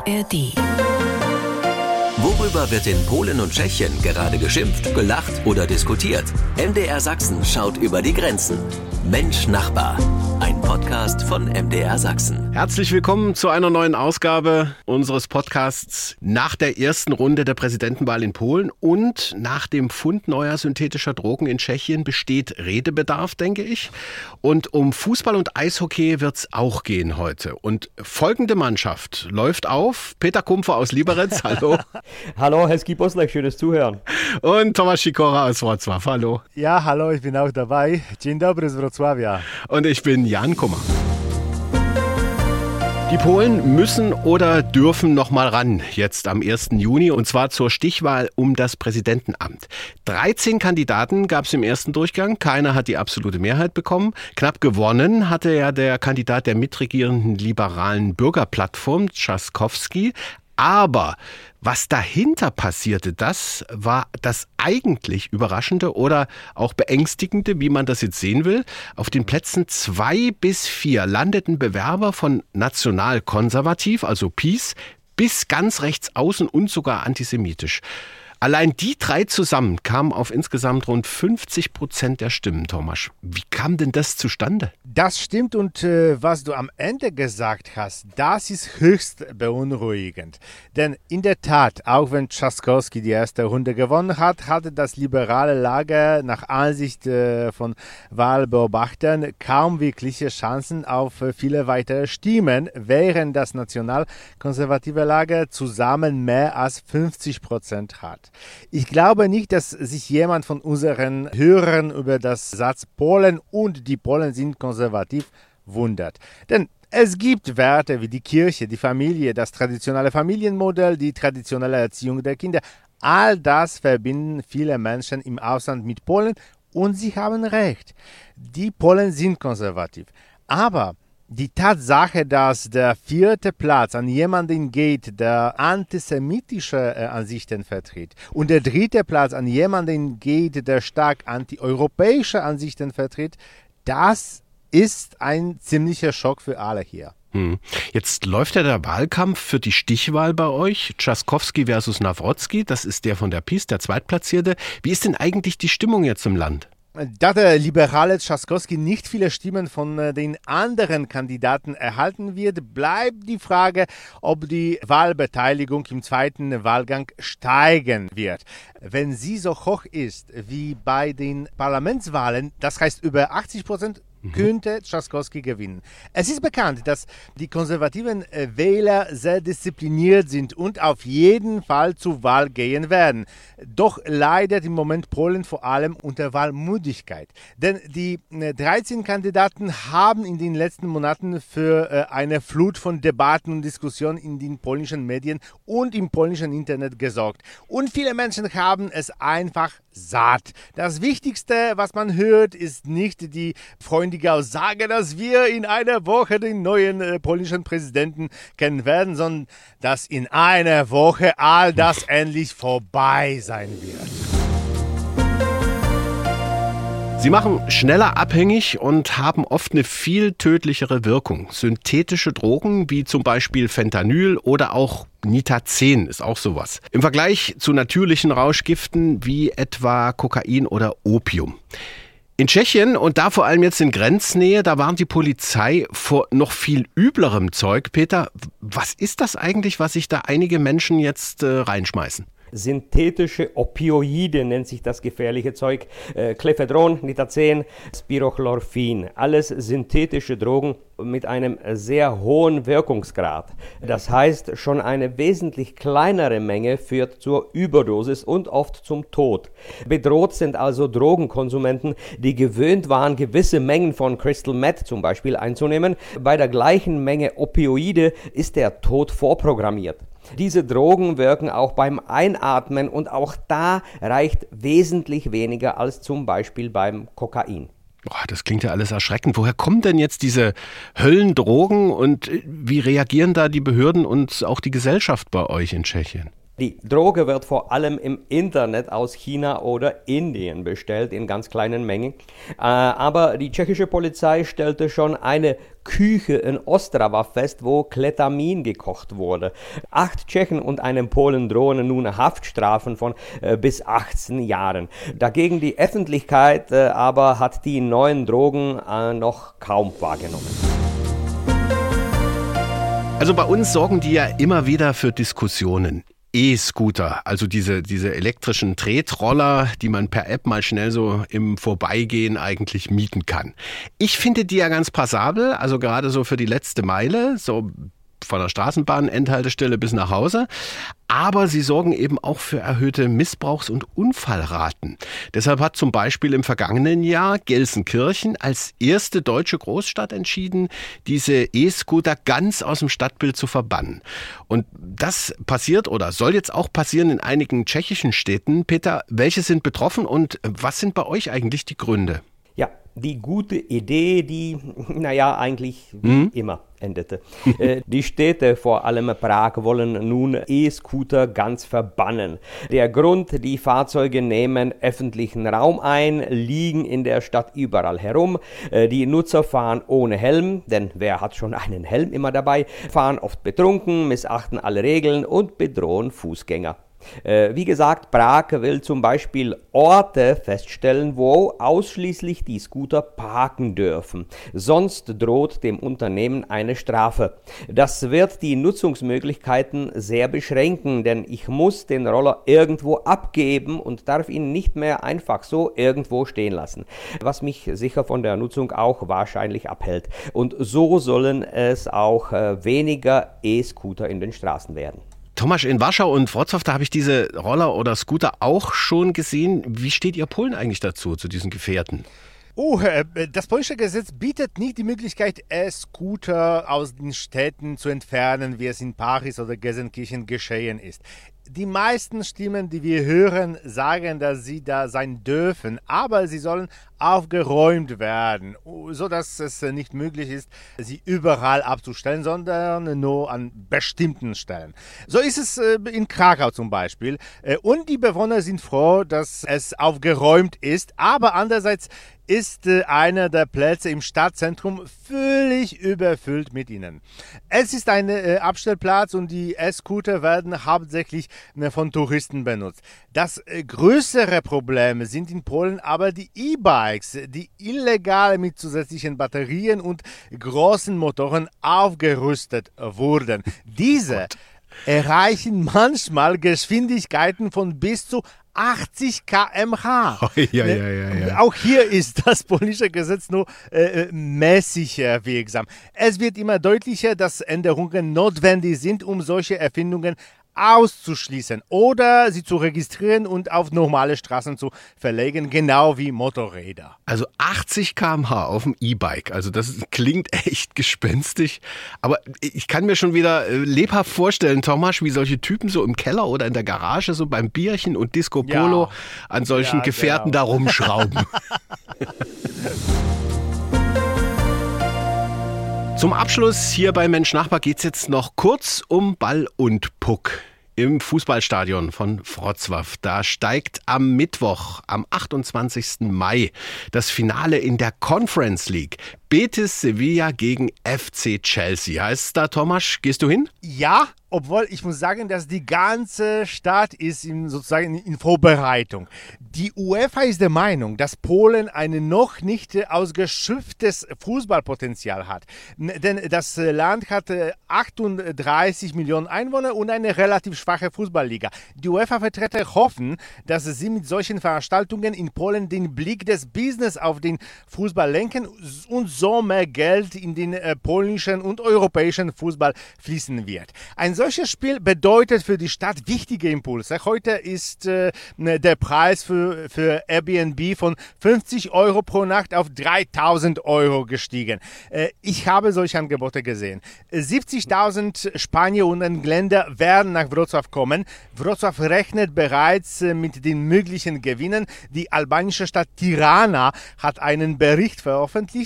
ARD. Worüber wird in Polen und Tschechien gerade geschimpft, gelacht oder diskutiert? MDR Sachsen schaut über die Grenzen. Mensch Nachbar, ein Podcast von MDR Sachsen. Herzlich willkommen zu einer neuen Ausgabe unseres Podcasts nach der ersten Runde der Präsidentenwahl in Polen und nach dem Fund neuer synthetischer Drogen in Tschechien besteht Redebedarf, denke ich. Und um Fußball und Eishockey wird es auch gehen heute. Und folgende Mannschaft läuft auf. Peter Kumpfer aus Liberec, hallo. Hallo, Helski Boslek, schönes Zuhören. Und Tomasz Sikora aus Wrocław, hallo. Ja, hallo, ich bin auch dabei. Dzień dobry z Wrocławia. Und ich bin Jan Kummer. Die Polen müssen oder dürfen noch mal ran, jetzt am 1. Juni, und zwar zur Stichwahl um das Präsidentenamt. 13 Kandidaten gab es im ersten Durchgang, keiner hat die absolute Mehrheit bekommen. Knapp gewonnen hatte ja der Kandidat der mitregierenden liberalen Bürgerplattform, Trzaskowski. Aber was dahinter passierte, das war das eigentlich Überraschende oder auch Beängstigende, wie man das jetzt sehen will. Auf den Plätzen 2 bis 4 landeten Bewerber von nationalkonservativ, also PiS, bis ganz rechts außen und sogar antisemitisch. Allein die 3 zusammen kamen auf insgesamt rund 50% der Stimmen, Tomasz. Wie kam denn das zustande? Das stimmt und was du am Ende gesagt hast, das ist höchst beunruhigend. Denn in der Tat, auch wenn Trzaskowski die erste Runde gewonnen hat, hatte das liberale Lager nach Ansicht von Wahlbeobachtern kaum wirkliche Chancen auf viele weitere Stimmen, während das nationalkonservative Lager zusammen mehr als 50% hat. Ich glaube nicht, dass sich jemand von unseren Hörern über das Satz Polen und die Polen sind konservativ wundert. Denn es gibt Werte wie die Kirche, die Familie, das traditionelle Familienmodell, die traditionelle Erziehung der Kinder. All das verbinden viele Menschen im Ausland mit Polen und sie haben recht. Die Polen sind konservativ. Aber die Tatsache, dass der 4. Platz an jemanden geht, der antisemitische Ansichten vertritt, und der 3. Platz an jemanden geht, der stark antieuropäische Ansichten vertritt, das ist ein ziemlicher Schock für alle hier. Jetzt läuft ja der Wahlkampf für die Stichwahl bei euch. Trzaskowski versus Nawrocki, das ist der von der PiS, der Zweitplatzierte. Wie ist denn eigentlich die Stimmung jetzt im Land? Da der liberale Trzaskowski nicht viele Stimmen von den anderen Kandidaten erhalten wird, bleibt die Frage, ob die Wahlbeteiligung im zweiten Wahlgang steigen wird. Wenn sie so hoch ist wie bei den Parlamentswahlen, das heißt über 80%, könnte Trzaskowski gewinnen. Es ist bekannt, dass die konservativen Wähler sehr diszipliniert sind und auf jeden Fall zur Wahl gehen werden. Doch leidet im Moment Polen vor allem unter Wahlmüdigkeit. Denn die 13 Kandidaten haben in den letzten Monaten für eine Flut von Debatten und Diskussionen in den polnischen Medien und im polnischen Internet gesorgt. Und viele Menschen haben es einfach satt. Das Wichtigste, was man hört, ist nicht die freundliche Aussage, dass wir in einer Woche den neuen polnischen Präsidenten kennen werden, sondern dass in einer Woche all das endlich vorbei sein wird. Sie machen schneller abhängig und haben oft eine viel tödlichere Wirkung. Synthetische Drogen wie zum Beispiel Fentanyl oder auch Nitazen ist auch sowas. Im Vergleich zu natürlichen Rauschgiften wie etwa Kokain oder Opium. In Tschechien und da vor allem jetzt in Grenznähe, da warnt die Polizei vor noch viel üblerem Zeug. Peter, was ist das eigentlich, was sich da einige Menschen jetzt reinschmeißen? Synthetische Opioide nennt sich das gefährliche Zeug. Clefedron, Nitazen, Spirochlorphin. Alles synthetische Drogen mit einem sehr hohen Wirkungsgrad. Das heißt, schon eine wesentlich kleinere Menge führt zur Überdosis und oft zum Tod. Bedroht sind also Drogenkonsumenten, die gewöhnt waren, gewisse Mengen von Crystal Meth zum Beispiel einzunehmen. Bei der gleichen Menge Opioide ist der Tod vorprogrammiert. Diese Drogen wirken auch beim Einatmen und auch da reicht wesentlich weniger als zum Beispiel beim Kokain. Boah, das klingt ja alles erschreckend. Woher kommen denn jetzt diese Höllendrogen und wie reagieren da die Behörden und auch die Gesellschaft bei euch in Tschechien? Die Droge wird vor allem im Internet aus China oder Indien bestellt, in ganz kleinen Mengen. Aber die tschechische Polizei stellte schon eine Küche in Ostrava fest, wo Kletamin gekocht wurde. 8 Tschechen und einem Polen drohen nun Haftstrafen von bis 18 Jahren. Dagegen die Öffentlichkeit aber hat die neuen Drogen noch kaum wahrgenommen. Also bei uns sorgen die ja immer wieder für Diskussionen. E-Scooter, also diese elektrischen Tretroller, die man per App mal schnell so im Vorbeigehen eigentlich mieten kann. Ich finde die ja ganz passabel, also gerade so für die letzte Meile, so von der Straßenbahn-Endhaltestelle bis nach Hause. Aber sie sorgen eben auch für erhöhte Missbrauchs- und Unfallraten. Deshalb hat zum Beispiel im vergangenen Jahr Gelsenkirchen als erste deutsche Großstadt entschieden, diese E-Scooter ganz aus dem Stadtbild zu verbannen. Und das passiert oder soll jetzt auch passieren in einigen tschechischen Städten. Peter, welche sind betroffen und was sind bei euch eigentlich die Gründe? Ja, die gute Idee, die, eigentlich wie immer endete. Die Städte, vor allem Prag, wollen nun E-Scooter ganz verbannen. Der Grund, die Fahrzeuge nehmen öffentlichen Raum ein, liegen in der Stadt überall herum. Die Nutzer fahren ohne Helm, denn wer hat schon einen Helm immer dabei, fahren oft betrunken, missachten alle Regeln und bedrohen Fußgänger. Wie gesagt, Prag will zum Beispiel Orte feststellen, wo ausschließlich die Scooter parken dürfen. Sonst droht dem Unternehmen eine Strafe. Das wird die Nutzungsmöglichkeiten sehr beschränken, denn ich muss den Roller irgendwo abgeben und darf ihn nicht mehr einfach so irgendwo stehen lassen, was mich sicher von der Nutzung auch wahrscheinlich abhält. Und so sollen es auch weniger E-Scooter in den Straßen werden. Tomasz, in Warschau und Wrocław, da habe ich diese Roller oder Scooter auch schon gesehen. Wie steht ihr Polen eigentlich dazu, zu diesen Gefährten? Das polnische Gesetz bietet nicht die Möglichkeit, E-Scooter aus den Städten zu entfernen, wie es in Paris oder Gelsenkirchen geschehen ist. Die meisten Stimmen, die wir hören, sagen, dass sie da sein dürfen, aber sie sollen aufgeräumt werden, sodass es nicht möglich ist, sie überall abzustellen, sondern nur an bestimmten Stellen. So ist es in Krakau zum Beispiel. Und die Bewohner sind froh, dass es aufgeräumt ist, aber andererseits ist einer der Plätze im Stadtzentrum völlig überfüllt mit ihnen. Es ist ein Abstellplatz und die E-Scooter werden hauptsächlich von Touristen benutzt. Das größere Problem sind in Polen aber die E-Bikes, die illegal mit zusätzlichen Batterien und großen Motoren aufgerüstet wurden. Diese erreichen manchmal Geschwindigkeiten von bis zu 80 km/h. Ja. Auch hier ist das polnische Gesetz nur mäßig wirksam. Es wird immer deutlicher, dass Änderungen notwendig sind, um solche Erfindungen auszuschließen oder sie zu registrieren und auf normale Straßen zu verlegen, genau wie Motorräder. Also 80 km/h auf dem E-Bike, also das klingt echt gespenstisch, aber ich kann mir schon wieder lebhaft vorstellen, Tomasz, wie solche Typen so im Keller oder in der Garage so beim Bierchen und Disco Polo an solchen Gefährten da rumschrauben. Zum Abschluss hier bei Mensch Nachbar geht es jetzt noch kurz um Ball und Puck. Im Fußballstadion von Wrocław. Da steigt am Mittwoch, am 28. Mai, das Finale in der Conference League. Betis Sevilla gegen FC Chelsea. Heißt es da, Tomasz, gehst du hin? Ja, obwohl ich muss sagen, dass die ganze Stadt ist sozusagen in Vorbereitung. Die UEFA ist der Meinung, dass Polen ein noch nicht ausgeschöpftes Fußballpotenzial hat. Denn das Land hat 38 Millionen Einwohner und eine relativ schwache Fußballliga. Die UEFA-Vertreter hoffen, dass sie mit solchen Veranstaltungen in Polen den Blick des Business auf den Fußball lenken und so mehr Geld in den polnischen und europäischen Fußball fließen wird. Ein solches Spiel bedeutet für die Stadt wichtige Impulse. Heute ist der Preis für Airbnb von 50 Euro pro Nacht auf 3.000 Euro gestiegen. Ich habe solche Angebote gesehen. 70.000 Spanier und Engländer werden nach Wrocław kommen. Wrocław rechnet bereits mit den möglichen Gewinnen. Die albanische Stadt Tirana hat einen Bericht veröffentlicht.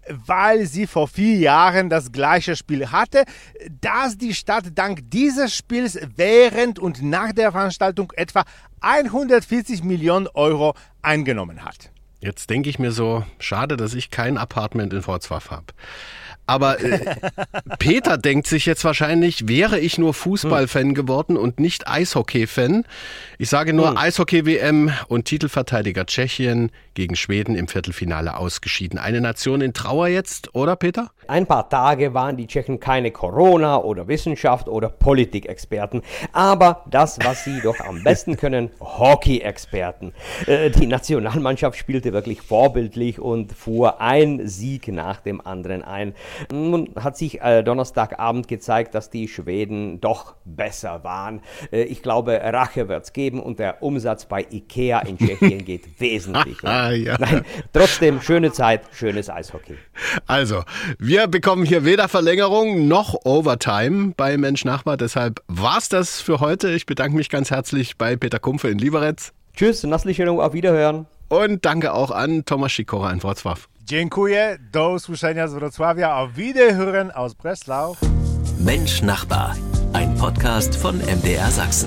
weil sie vor 4 Jahren das gleiche Spiel hatte, dass die Stadt dank dieses Spiels während und nach der Veranstaltung etwa 140 Millionen Euro eingenommen hat. Jetzt denke ich mir so, schade, dass ich kein Apartment in Wrocław habe. Aber Peter denkt sich jetzt wahrscheinlich, wäre ich nur Fußballfan geworden und nicht Eishockey-Fan. Ich sage nur Eishockey-WM und Titelverteidiger Tschechien gegen Schweden im Viertelfinale ausgeschieden. Eine Nation in Trauer jetzt, oder Peter? Ein paar Tage waren die Tschechen keine Corona- oder Wissenschaft- oder Politikexperten. Aber das, was sie doch am besten können, Hockey-Experten. Die Nationalmannschaft spielte wirklich vorbildlich und fuhr ein Sieg nach dem anderen ein. Nun hat sich Donnerstagabend gezeigt, dass die Schweden doch besser waren. Ich glaube, Rache wird es geben und der Umsatz bei Ikea in Tschechien geht wesentlich. Ja. Nein, trotzdem schöne Zeit, schönes Eishockey. Also, wir bekommen hier weder Verlängerung noch Overtime bei Mensch Nachbar. Deshalb war's das für heute. Ich bedanke mich ganz herzlich bei Peter Kumpfe in Liberec. Tschüss, Naslichenu, auf Wiederhören. Und danke auch an Tomasz Sikora in Wrocław. Dziękuję, do usłyszenia z Wrocławia, auf Wiederhören aus Breslau. Mensch Nachbar, ein Podcast von MDR Sachsen.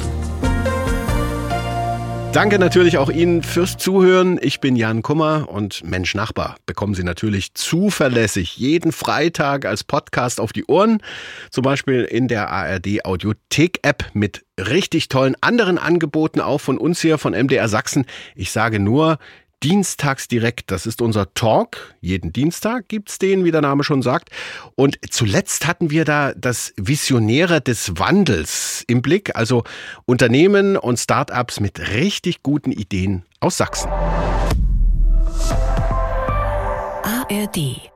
Danke natürlich auch Ihnen fürs Zuhören. Ich bin Jan Kummer und Mensch Nachbar bekommen Sie natürlich zuverlässig jeden Freitag als Podcast auf die Ohren. Zum Beispiel in der ARD Audiothek App mit richtig tollen anderen Angeboten, auch von uns hier von MDR Sachsen. Ich sage nur, Dienstags direkt, das ist unser Talk. Jeden Dienstag gibt's den, wie der Name schon sagt. Und zuletzt hatten wir da das Visionäre des Wandels im Blick. Also Unternehmen und Start-ups mit richtig guten Ideen aus Sachsen. ARD